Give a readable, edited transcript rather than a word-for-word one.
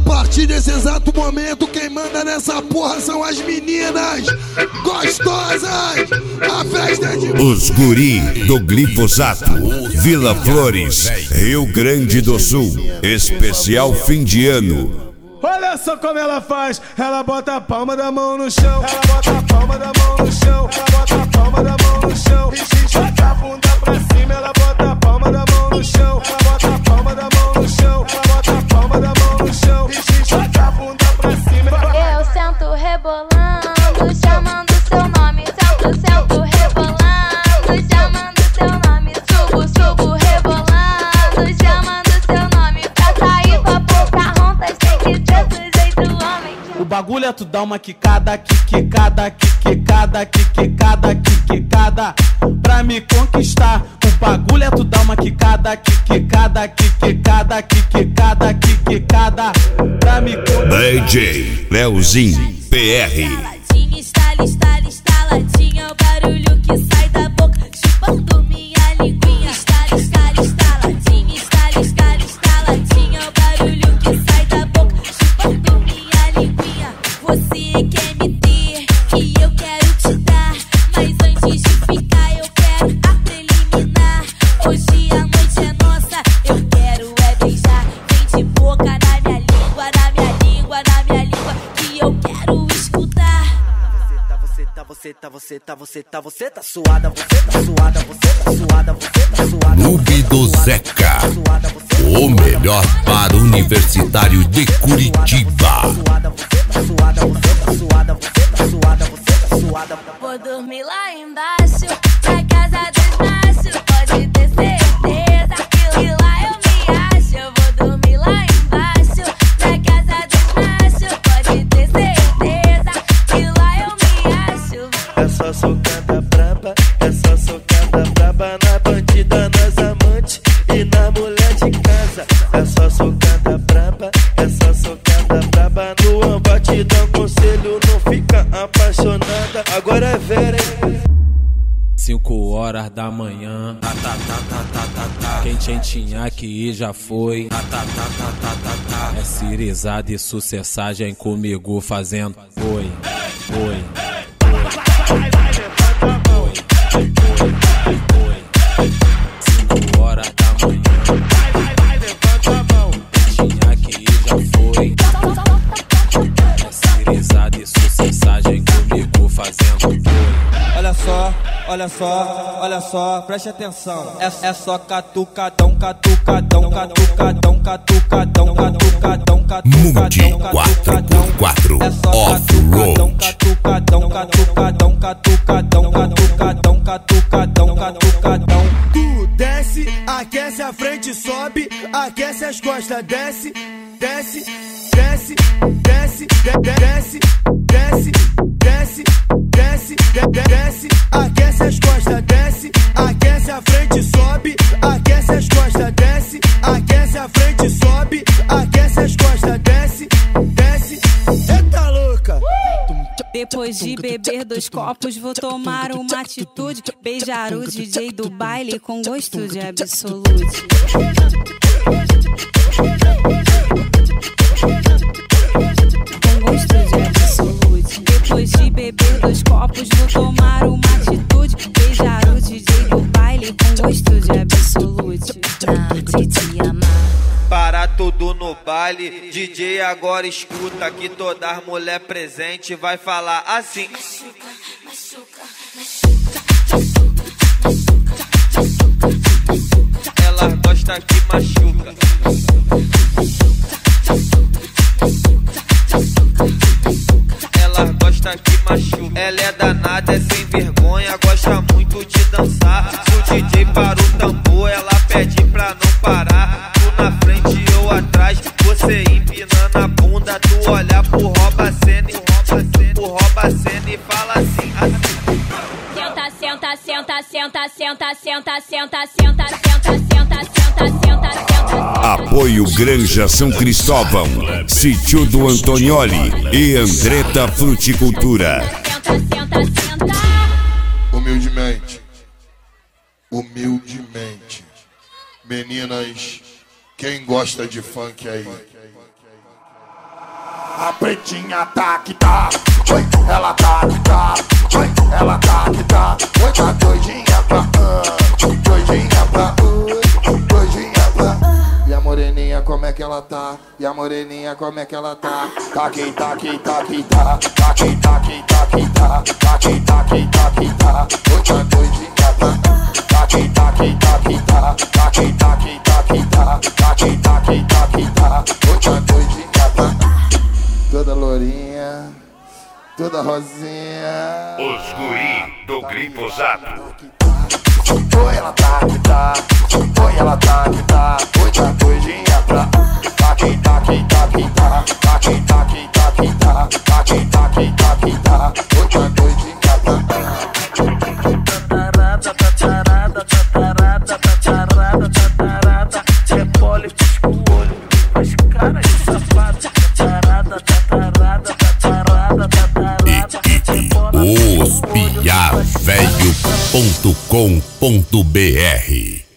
partir desse exato momento, quem manda nessa porra são as meninas gostosas. A festa é de... Os guri do glifosato, Vila Flores, Rio Grande do Sul. Especial fim de ano. Olha só como ela faz, ela bota a palma da mão no chão, ela bota a palma da mão no chão, ela bota a palma da mão no chão, e joga a bunda pra cima, ela bota a palma da mão no chão, ela bota a palma da mão no chão, ela bota a palma da mão no chão, e joga a bunda pra cima. Eu sento rebolando, chamando seu nome, sento rebolando, chamando seu nome, subo rebolando, chamando seu nome, pra sair pra Pocahontas tem que ter do jeito homem. O bagulho é tu dar uma quicada, quicada, quicada, quicada, quicada, pra me conquistar. O bagulho é tu dar uma quicada, quicada, quicada, quicada, quicada, pra me conquistar. DJ Leozinho PR. Estaladinha, estaladinha, o barulho que sai da boca, chupando minha linguinha. Estaladinha, estaladinha, o barulho que sai da boca, chupando minha linguinha. Você quer me ter, que eu quero te dar, mas antes de ficar eu quero a preliminar. Hoje a noite é nossa, eu quero é beijar. Vem de boca na minha língua, na minha língua, na minha língua, que eu quero escutar. Você tá suada, Clube do Zeca, o melhor bar universitário de Curitiba. Vou dormir lá embaixo, na casa dos machos, pode ter certeza que lá eu me acho. Eu vou dormir lá embaixo, na casa dos machos, pode ter certeza que lá eu me acho. é só socada braba, é só socada braba na bandida, nas amantes e na mulher de casa. É só socada braba, é só socada braba no embate, dá conselho, não fica apaixonada. Agora é vera, hein? 5 horas da manhã, quem tinha que ir já foi. É cirizada e sucessagem comigo fazendo oi, oi. 5 horas da manhã, quem tinha que ir já foi. É cirizada e sucessagem comigo fazendo oi. Olha só, preste atenção. É só catucadão, catucadão, catucadão, catucadão, catucadão, Mude catucadão, 4x4 é só Off-Road. catucadão, catucadão, catucadão, catucadão, catucadão, catucadão. Tu desce, aquece a frente, sobe, aquece as costas, desce, desce, desce, desce, desce, desce, desce, desce, desce, aquece as costas, desce, aquece a frente, sobe, aquece as costas, desce, aquece a frente, sobe, aquece as costas, desce, desce. Eita louca! Depois de beber 2 copos, vou tomar uma atitude, beijar o DJ do baile com gosto de absolute. Com gosto de absolute. Depois de beber 2 copos, vou tomar uma atitude, beijar o DJ do baile com gosto de absolute. Na arte de amar. Para tudo no baile, DJ agora escuta que toda as mulher presente vai falar assim. Ela gosta que machuca. Ela gosta que machuca. Ela é danada, é sem vergonha, gosta muito de dançar. Se o DJ para o tambor, ela pede pra não parar. Tu na frente, eu atrás, você empinando a bunda. Tu olha pro rouba-cena e fala assim, assim. Senta, senta, senta, senta, senta, senta, senta, senta, senta, senta, senta, senta. Apoio Granja São Cristóvão, Sítio do Antonioli e Andretta Fruticultura. Humildemente, meninas, quem gosta de funk aí? A pretinha tá que tá, oi, ela tá que tá, oi, ela tá que tá, oi, tá doidinha pra doidinha pra doidinha pra. E a moreninha como é que ela tá? E a moreninha como é que ela tá? Tá que tá que tá que tá, tá que tá que tá que tá, tá que tá que tá que tá, oi, tá doidinha pra. Tá que tá que tá que tá, tá que tá que tá que tá, tá que tá que tá que tá, oi, tá doidinha pra. Toda lourinha, toda rosinha. Os guri do Glifosato. Oi, ela tá que tá, oi, ela tá que tá, oi, tá doidinha pra. Tá que tá que tá que tá, tá que tá que tá que tá, tá que tá que tá que tá, oi, tá doidinha pra. Tatarada, tatarada, tatarada, tatarada, repole com o olho, faz cara de safado. Tatarada, tatarada, tatarada, tatarada, Ospiavelho.com.br